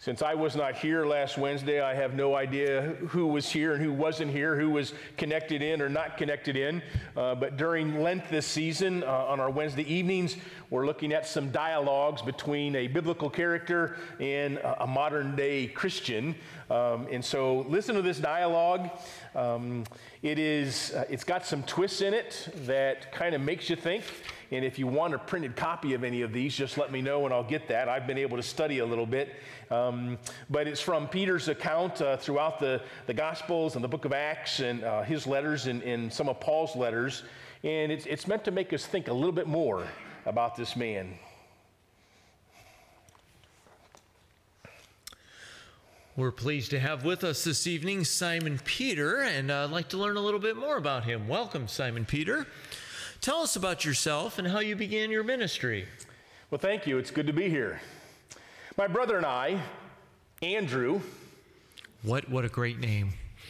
Since I was not here last Wednesday, I have no idea who was here and who wasn't here, who was connected in or not connected in. But during Lent this season, on our Wednesday evenings, we're looking at some dialogues between a biblical character and a modern-day Christian. And so listen to this dialogue. It's got some twists in it that kind of makes you think. And if you want a printed copy of any of these, just let me know and I'll get that. I've been able to study a little bit. But it's from Peter's account throughout the Gospels and the book of Acts and his letters and some of Paul's letters. And it's meant to make us think a little bit more about this man. We're pleased to have with us this evening Simon Peter, and I'd like to learn a little bit more about him. Welcome, Simon Peter. Tell us about yourself and how you began your ministry. Well, thank you. It's good to be here. My brother and I, Andrew. What a great name.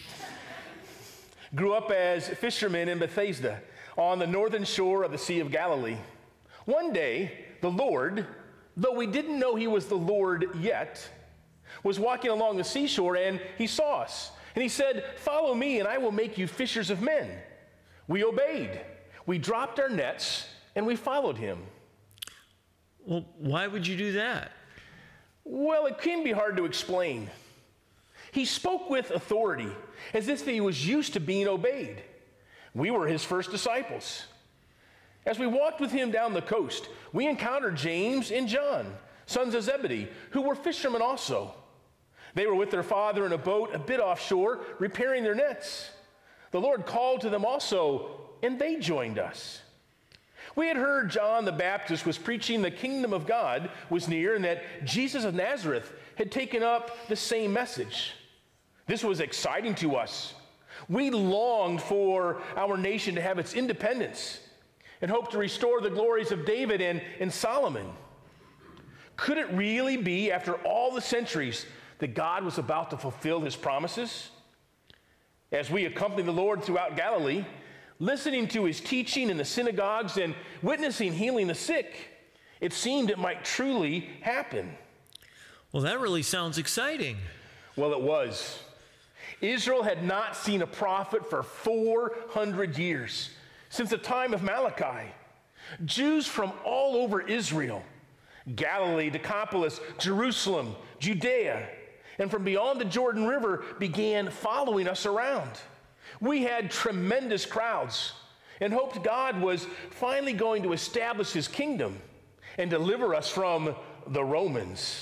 Grew up as fishermen in Bethesda on the northern shore of the Sea of Galilee. One day, the Lord, though we didn't know he was the Lord yet, was walking along the seashore and he saw us. And he said, "Follow me and I will make you fishers of men." We obeyed. We dropped our nets and we followed him. Well, why would you do that? Well, it can be hard to explain. He spoke with authority, as if he was used to being obeyed. We were his first disciples. As we walked with him down the coast, we encountered James and John, sons of Zebedee, who were fishermen also. They were with their father in a boat a bit offshore, repairing their nets. The Lord called to them also, and they joined us. We had heard John the Baptist was preaching the kingdom of God was near and that Jesus of Nazareth had taken up the same message. This was exciting to us. We longed for our nation to have its independence and hoped to restore the glories of David and Solomon. Could it really be, after all the centuries, that God was about to fulfill his promises? As we accompanied the Lord throughout Galilee, listening to his teaching in the synagogues and witnessing healing the sick, it seemed it might truly happen. Well, that really sounds exciting. Well, it was. Israel had not seen a prophet for 400 years, since the time of Malachi. Jews from all over Israel, Galilee, Decapolis, Jerusalem, Judea, and from beyond the Jordan River began following us around. We had tremendous crowds and hoped God was finally going to establish his kingdom and deliver us from the Romans.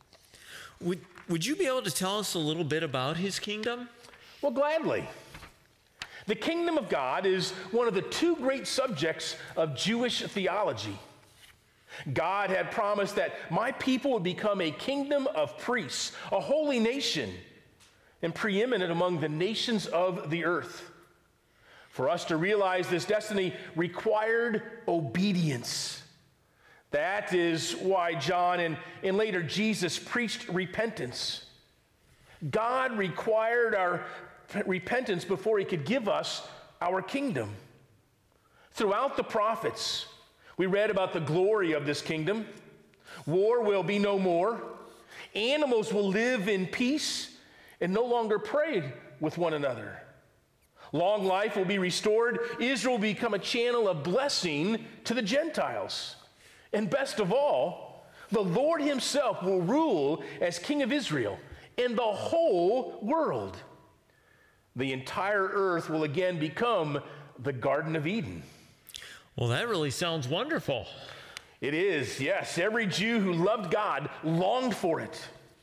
Would you be able to tell us a little bit about his kingdom? Well, gladly. The kingdom of God is one of the two great subjects of Jewish theology. God had promised that my people would become a kingdom of priests, a holy nation, and preeminent among the nations of the earth. For us to realize this destiny required obedience. That is why John and later Jesus preached repentance. God required our repentance before he could give us our kingdom. Throughout the prophets, we read about the glory of this kingdom. War will be no more. Animals will live in peace and no longer prey with one another. Long life will be restored. Israel will become a channel of blessing to the Gentiles. And best of all, the Lord himself will rule as King of Israel in the whole world. The entire earth will again become the Garden of Eden. Well, that really sounds wonderful. It is, yes. Every Jew who loved God longed for it.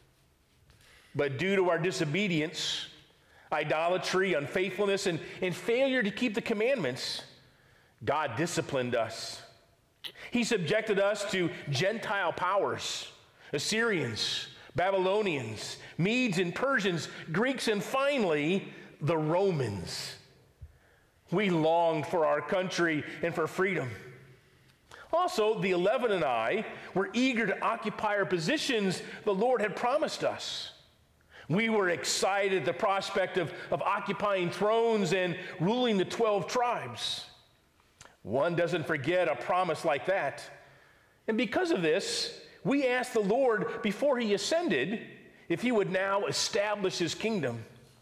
But due to our disobedience, idolatry, unfaithfulness, and failure to keep the commandments, God disciplined us. He subjected us to Gentile powers, Assyrians, Babylonians, Medes and Persians, Greeks, and finally, the Romans. We longed for our country and for freedom. Also, the 11 and I were eager to occupy our positions the Lord had promised us. We were excited at the prospect of occupying thrones and ruling the 12 tribes. One doesn't forget a promise like that. And because of this, we asked the Lord before he ascended if he would now establish his kingdom.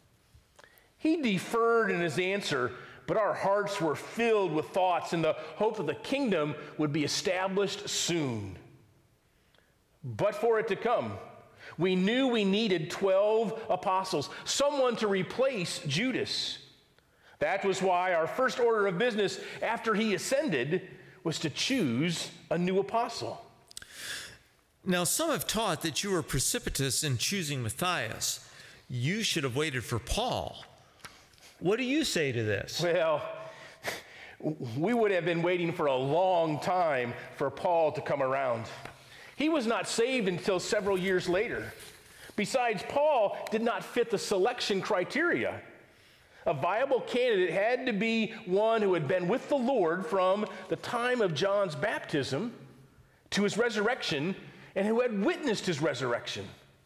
He deferred in his answer, but our hearts were filled with thoughts in the hope that the kingdom would be established soon. But for it to come, we knew we needed 12 apostles, someone to replace Judas. That was why our first order of business after he ascended was to choose a new apostle. Now, some have taught that you were precipitous in choosing Matthias. You should have waited for Paul. What do you say to this? Well, we would have been waiting for a long time for Paul to come around. He was not saved until several years later. Besides, Paul did not fit the selection criteria. A viable candidate had to be one who had been with the Lord from the time of John's baptism to his resurrection and who had witnessed his resurrection.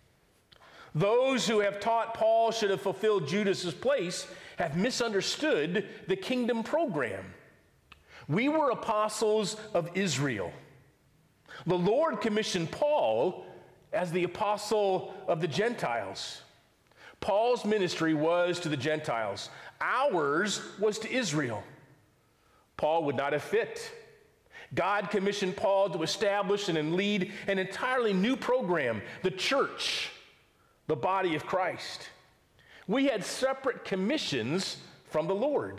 Those who have taught Paul should have fulfilled Judas's place have misunderstood the kingdom program. We were apostles of Israel. The Lord commissioned Paul as the apostle of the Gentiles. Paul's ministry was to the Gentiles. Ours was to Israel. Paul would not have fit. God commissioned Paul to establish and lead an entirely new program, the church, the body of Christ. We had separate commissions from the Lord.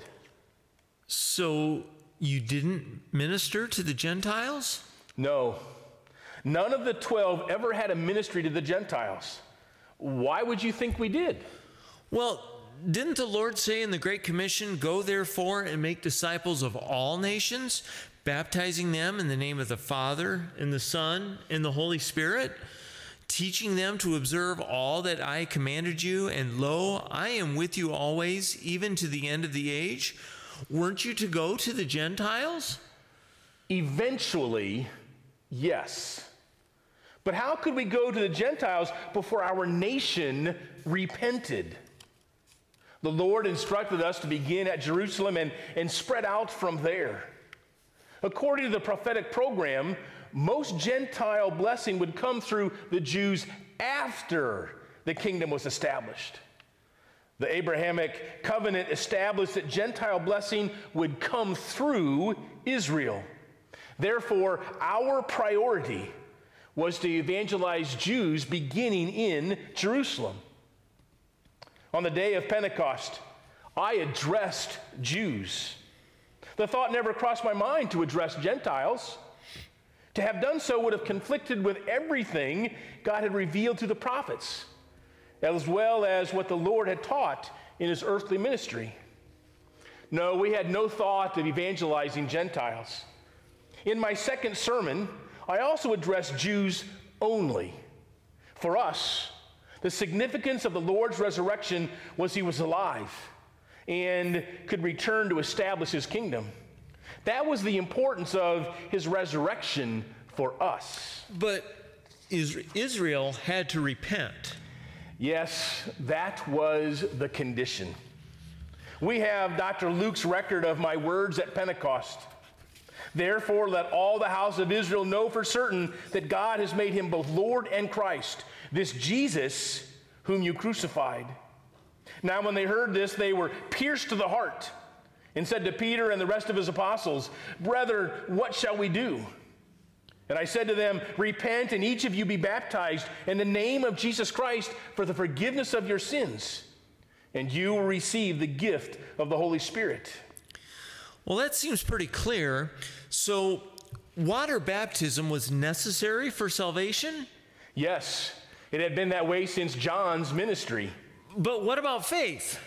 So you didn't minister to the Gentiles? No. None of the 12 ever had a ministry to the Gentiles. Why would you think we did? Well, didn't the Lord say in the Great Commission, "Go therefore and make disciples of all nations, baptizing them in the name of the Father and the Son and the Holy Spirit, teaching them to observe all that I commanded you, and lo, I am with you always, even to the end of the age"? Weren't you to go to the Gentiles? Eventually, yes. But how could we go to the Gentiles before our nation repented? The Lord instructed us to begin at Jerusalem and spread out from there. According to the prophetic program, most Gentile blessing would come through the Jews after the kingdom was established. The Abrahamic covenant established that Gentile blessing would come through Israel. Therefore, our priority was to evangelize Jews beginning in Jerusalem. On the day of Pentecost, I addressed Jews. The thought never crossed my mind to address Gentiles. To have done so would have conflicted with everything God had revealed to the prophets, as well as what the Lord had taught in his earthly ministry. No, we had no thought of evangelizing Gentiles. In my second sermon, I also addressed Jews only. For us, the significance of the Lord's resurrection was he was alive and could return to establish his kingdom. That was the importance of his resurrection for us. But Israel had to repent. Yes, that was the condition. We have Dr. Luke's record of my words at Pentecost. Therefore, let all the house of Israel know for certain that God has made him both Lord and Christ, this Jesus whom you crucified. Now, when they heard this, they were pierced to the heart and said to Peter and the rest of his apostles, "Brethren, what shall we do?" And I said to them, "Repent, and each of you be baptized in the name of Jesus Christ for the forgiveness of your sins, and you will receive the gift of the Holy Spirit." Well, that seems pretty clear. So, water baptism was necessary for salvation? Yes, it had been that way since John's ministry. But what about faith?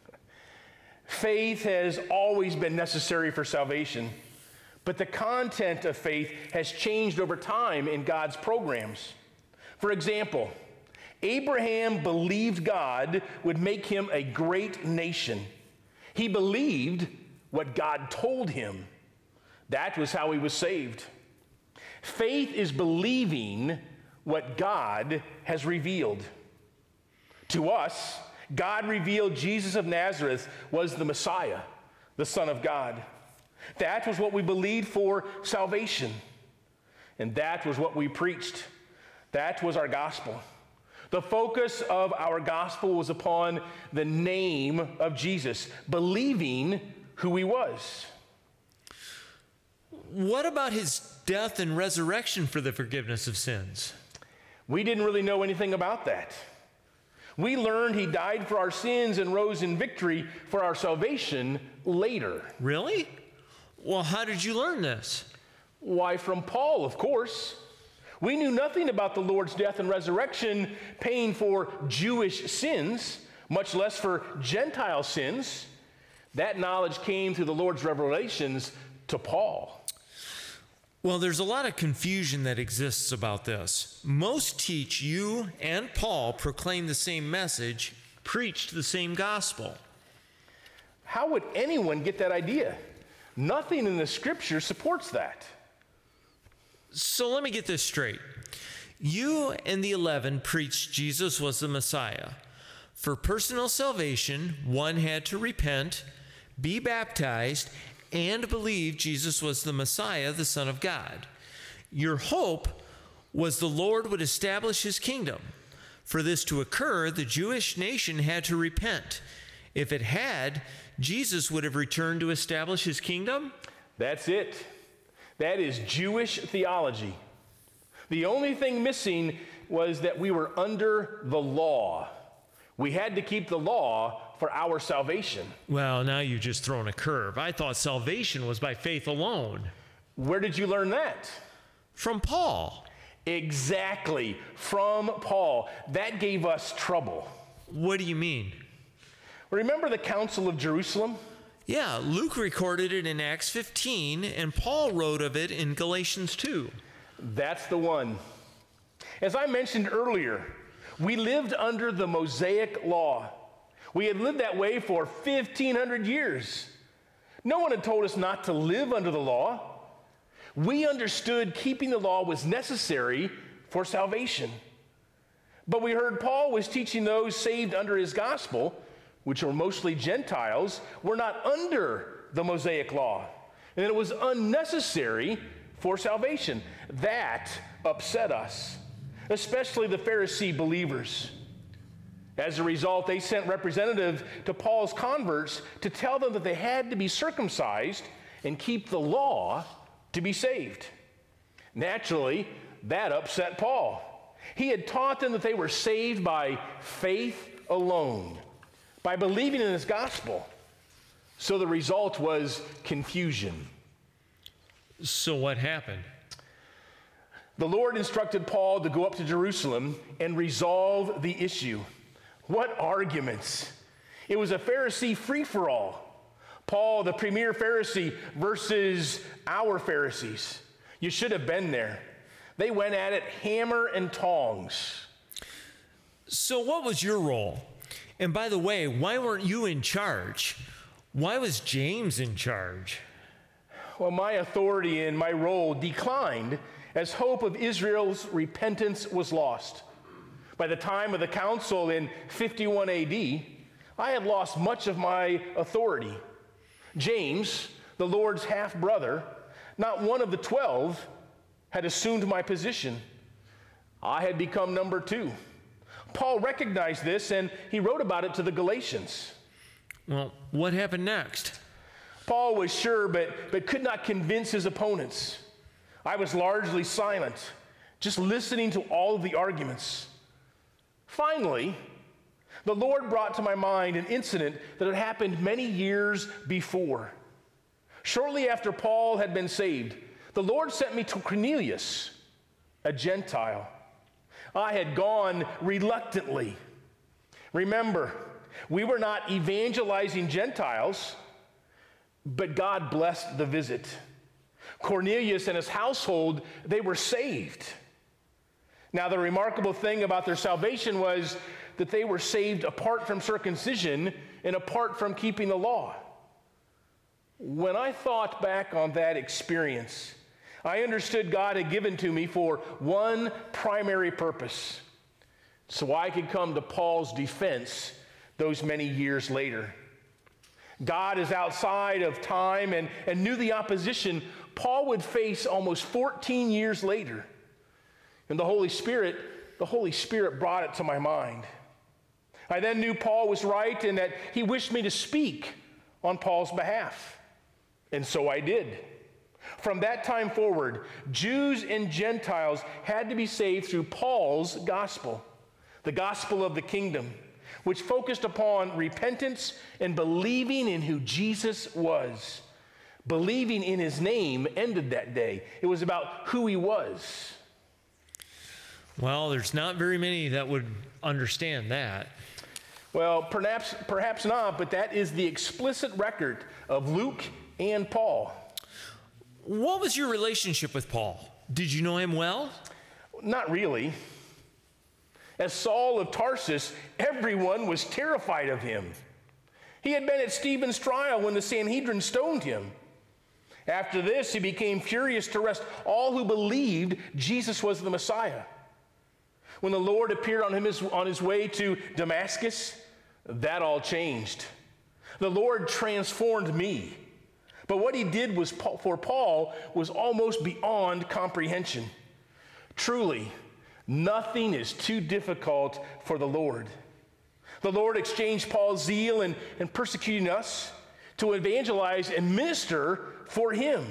Faith has always been necessary for salvation, but the content of faith has changed over time in God's programs. For example, Abraham believed God would make him a great nation. He believed what God told him. That was how he was saved. Faith is believing what God has revealed. To us, God revealed Jesus of Nazareth was the Messiah, the Son of God. That was what we believed for salvation. And that was what we preached. That was our gospel. The focus of our gospel was upon the name of Jesus, believing who he was. What about his death and resurrection for the forgiveness of sins? We didn't really know anything about that. We learned he died for our sins and rose in victory for our salvation later. Really? Well, how did you learn this? Why, from Paul, of course. We knew nothing about the Lord's death and resurrection paying for Jewish sins, much less for Gentile sins. That knowledge came through the Lord's revelations to Paul. Well, there's a lot of confusion that exists about this. Most teach you and Paul proclaim the same message, preached the same gospel. How would anyone get that idea? Nothing in the scripture supports that. So let me get this straight. You and the 11 preached Jesus was the Messiah. For personal salvation, one had to repent, be baptized, and believe Jesus was the Messiah, the Son of God. Your hope was the Lord would establish his kingdom. For this to occur, the Jewish nation had to repent. If it had, Jesus would have returned to establish his kingdom? That's it. That is Jewish theology. The only thing missing was that we were under the law. We had to keep the law for our salvation. Well, now you've just thrown a curve. I thought salvation was by faith alone. Where did you learn that? From Paul. Exactly, from Paul. That gave us trouble. What do you mean? Remember the Council of Jerusalem? Yeah, Luke recorded it in Acts 15, and Paul wrote of it in Galatians 2. That's the one. As I mentioned earlier, we lived under the Mosaic law. We had lived that way for 1,500 years. No one had told us not to live under the law. We understood keeping the law was necessary for salvation. But we heard Paul was teaching those saved under his gospel, which were mostly Gentiles, were not under the Mosaic law, and it was unnecessary for salvation. That upset us, especially the Pharisee believers. As a result, they sent representatives to Paul's converts to tell them that they had to be circumcised and keep the law to be saved. Naturally, that upset Paul. He had taught them that they were saved by faith alone, by believing in his gospel. So the result was confusion. So what happened? The Lord instructed Paul to go up to Jerusalem and resolve the issue. What arguments! It was a Pharisee free-for-all. Paul, the premier Pharisee, versus our Pharisees. You should have been there. They went at it hammer and tongs. So what was your role? And by the way, why weren't you in charge? Why was James in charge? Well, my authority and my role declined as hope of Israel's repentance was lost. By the time of the council in 51 AD, I had lost much of my authority. James, the Lord's half-brother, not one of the 12, had assumed my position. I had become number 2. Paul recognized this, and he wrote about it to the Galatians. Well, what happened next? Paul was sure, but could not convince his opponents. I was largely silent, just listening to all of the arguments. Finally, the Lord brought to my mind an incident that had happened many years before. Shortly after Paul had been saved, the Lord sent me to Cornelius, a Gentile. I had gone reluctantly. Remember, we were not evangelizing Gentiles, but God blessed the visit. Cornelius and his household, they were saved. Now, the remarkable thing about their salvation was that they were saved apart from circumcision and apart from keeping the law. When I thought back on that experience, I understood God had given to me for one primary purpose, so I could come to Paul's defense those many years later. God is outside of time and knew the opposition Paul would face almost 14 years later. And the Holy Spirit the Holy Spirit brought it to my mind. I then knew Paul was right and that he wished me to speak on Paul's behalf. And so I did. From that time forward, Jews and Gentiles had to be saved through Paul's gospel, the gospel of the kingdom, which focused upon repentance and believing in who Jesus was. Believing in his name ended that day. It was about who he was. Well, there's not very many that would understand that. Well, perhaps not, but that is the explicit record of Luke and Paul. What was your relationship with Paul? Did you know him well? Not really. As Saul of Tarsus, everyone was terrified of him. He had been at Stephen's trial when the Sanhedrin stoned him. After this, he became furious to arrest all who believed Jesus was the Messiah. When the Lord appeared on his way to Damascus, that all changed. The Lord transformed me. But what he did for Paul was almost beyond comprehension. Truly, nothing is too difficult for the Lord. The Lord exchanged Paul's zeal in persecuting us to evangelize and minister for him.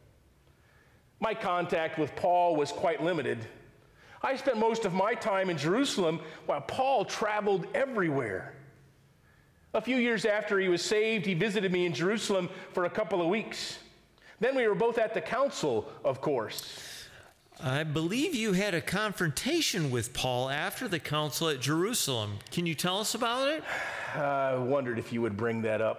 My contact with Paul was quite limited. I spent most of my time in Jerusalem while Paul traveled everywhere. A few years after he was saved, he visited me in Jerusalem for a couple of weeks. Then we were both at the council, of course. I believe you had a confrontation with Paul after the council at Jerusalem. Can you tell us about it? I wondered if you would bring that up.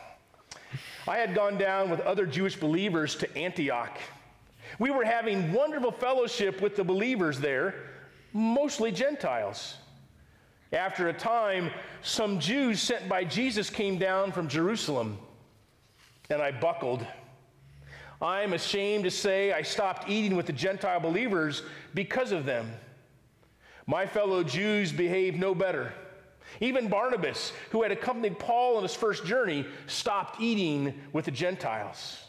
I had gone down with other Jewish believers to Antioch. We were having wonderful fellowship with the believers there, mostly Gentiles. After a time, some Jews sent by Jesus came down from Jerusalem, and I buckled. I'm ashamed to say I stopped eating with the Gentile believers because of them. My fellow Jews behaved no better. Even Barnabas, who had accompanied Paul on his first journey, stopped eating with the Gentiles.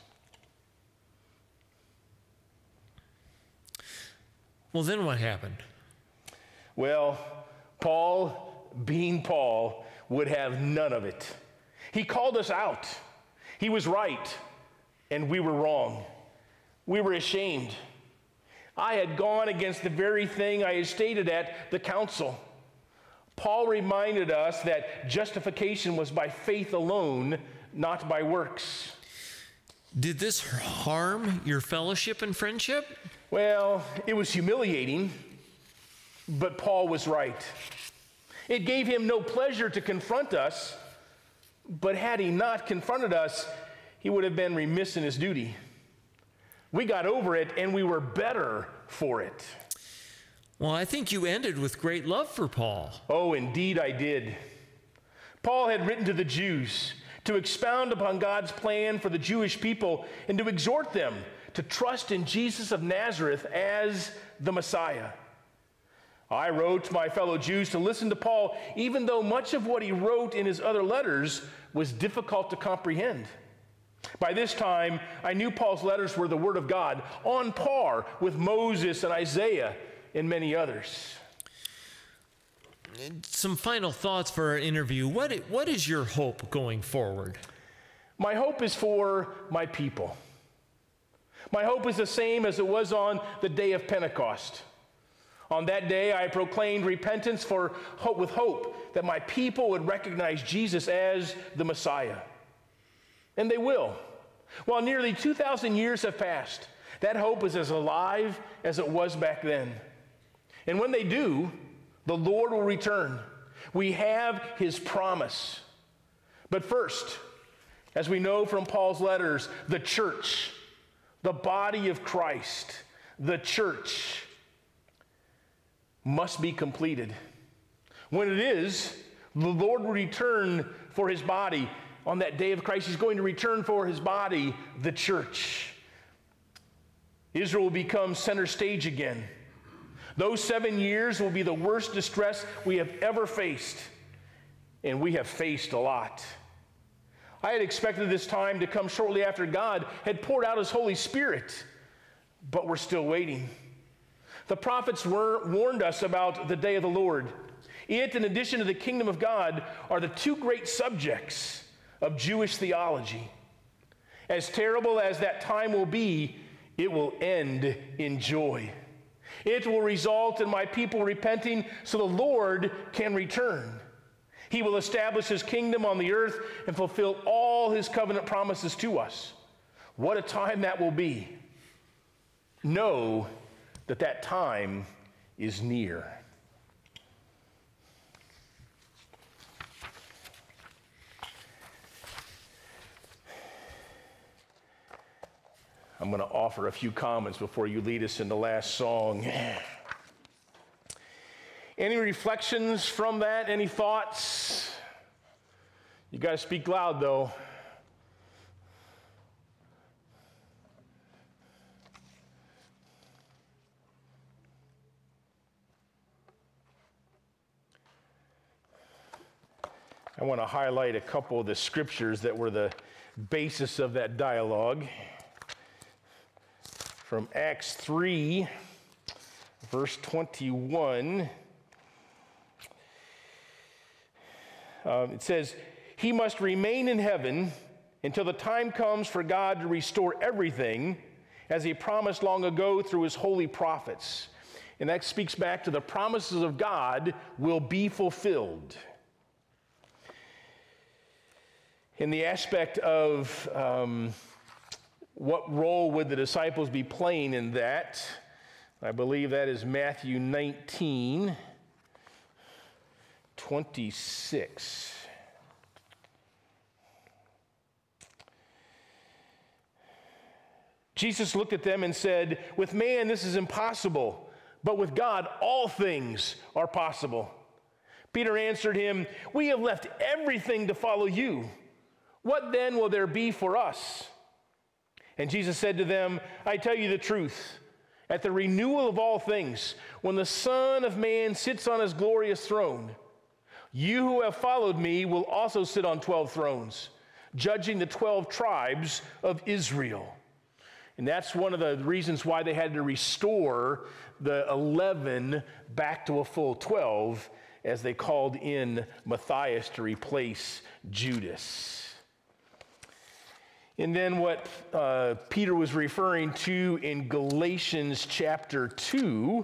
Well, then what happened? Well, Paul, being Paul, would have none of it. He called us out. He was right, and we were wrong. We were ashamed. I had gone against the very thing I had stated at the council. Paul reminded us that justification was by faith alone, not by works. Did this harm your fellowship and friendship? Well, it was humiliating, but Paul was right. It gave him no pleasure to confront us, but had he not confronted us, he would have been remiss in his duty. We got over it, and we were better for it. Well, I think you ended with great love for Paul. Oh, indeed I did. Paul had written to the Jews to expound upon God's plan for the Jewish people and to exhort them to trust in Jesus of Nazareth as the Messiah. I wrote to my fellow Jews to listen to Paul, even though much of what he wrote in his other letters was difficult to comprehend. By this time, I knew Paul's letters were the Word of God, on par with Moses and Isaiah and many others. Some final thoughts for our interview. What is your hope going forward? My hope is for my people. My hope is the same as it was on the day of Pentecost. On that day, I proclaimed repentance with hope that my people would recognize Jesus as the Messiah. And they will. While nearly 2,000 years have passed, that hope is as alive as it was back then. And when they do, the Lord will return. We have his promise. But first, as we know from Paul's letters, the church, the body of Christ, the church must be completed. When it is, the Lord will return for his body. On that day of Christ, he's going to return for his body, the church. Israel will become center stage again. Those 7 years will be the worst distress we have ever faced, and we have faced a lot. I had expected this time to come shortly after God had poured out his Holy Spirit, but we're still waiting. The prophets warned us about the day of the Lord. It, in addition to the kingdom of God, are the two great subjects of Jewish theology. As terrible as that time will be, it will end in joy. It will result in my people repenting so the Lord can return. He will establish his kingdom on the earth and fulfill all his covenant promises to us. What a time that will be. Know that time is near. I'm going to offer a few comments before you lead us in the last song. Any reflections from that? Any thoughts? You got to speak loud, though. I want to highlight a couple of the scriptures that were the basis of that dialogue. From Acts 3, verse 21, it says, "He must remain in heaven until the time comes for God to restore everything, as he promised long ago through his holy prophets." And that speaks back to the promises of God will be fulfilled. In the aspect of what role would the disciples be playing in that? I believe that is Matthew 19, 26. Jesus looked at them and said, "With man this is impossible, but with God all things are possible." Peter answered him, "We have left everything to follow you. What then will there be for us?" And Jesus said to them, "I tell you the truth. At the renewal of all things, when the Son of Man sits on his glorious throne, you who have followed me will also sit on 12 thrones, judging the 12 tribes of Israel." And that's one of the reasons why they had to restore the 11 back to a full 12, as they called in Matthias to replace Judas. And then what Peter was referring to in Galatians chapter 2,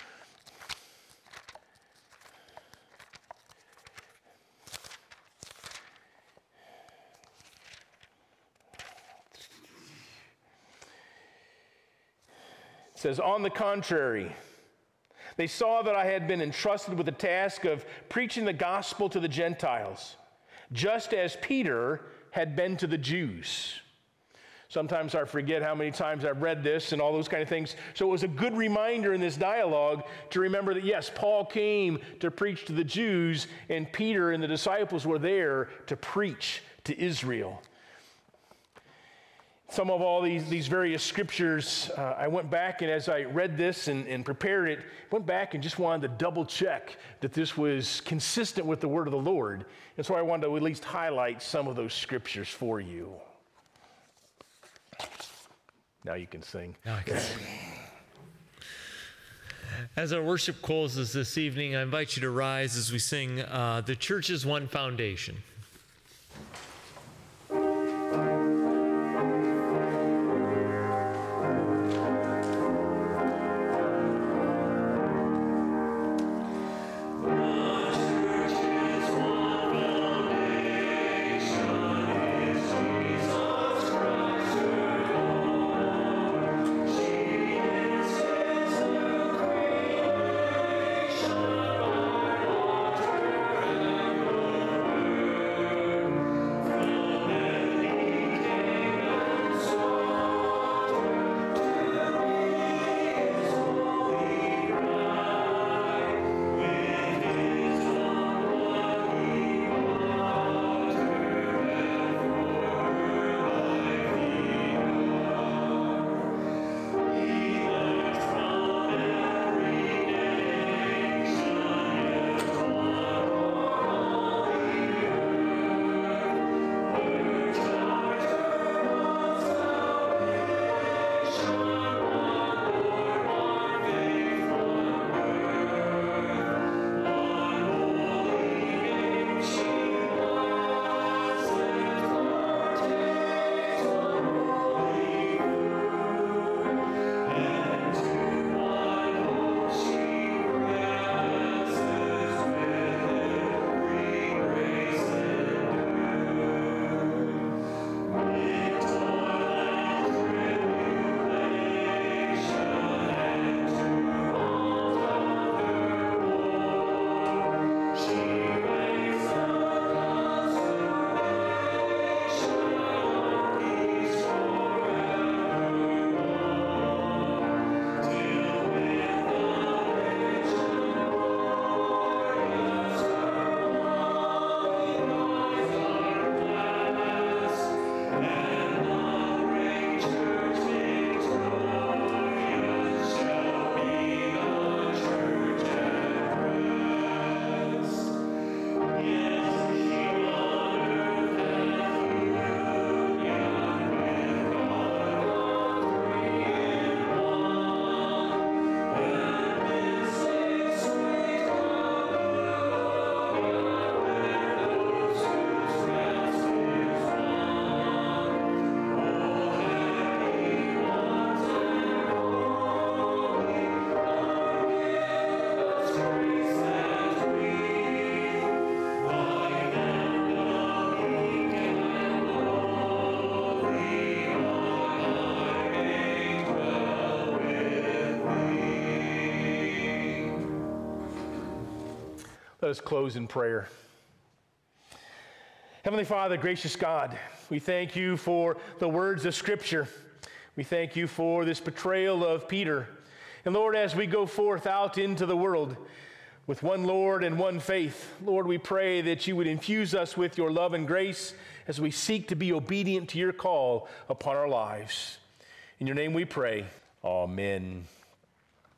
it says, "On the contrary, they saw that I had been entrusted with the task of preaching the gospel to the Gentiles, just as Peter had been to the Jews." Sometimes I forget how many times I've read this and all those kind of things. So it was a good reminder in this dialogue to remember that, yes, Paul came to preach to the Jews, and Peter and the disciples were there to preach to Israel. Some of all these various scriptures, I went back, and as I read this and prepared it, went back and just wanted to double check that this was consistent with the word of the Lord. And so I wanted to at least highlight some of those scriptures for you. Now you can sing. Now I can sing. As our worship closes this evening, I invite you to rise as we sing "The Church is One Foundation." Let us close in prayer. Heavenly Father, gracious God, we thank you for the words of Scripture. We thank you for this portrayal of Peter. And Lord, as we go forth out into the world with one Lord and one faith, Lord, we pray that you would infuse us with your love and grace as we seek to be obedient to your call upon our lives. In your name we pray. Amen.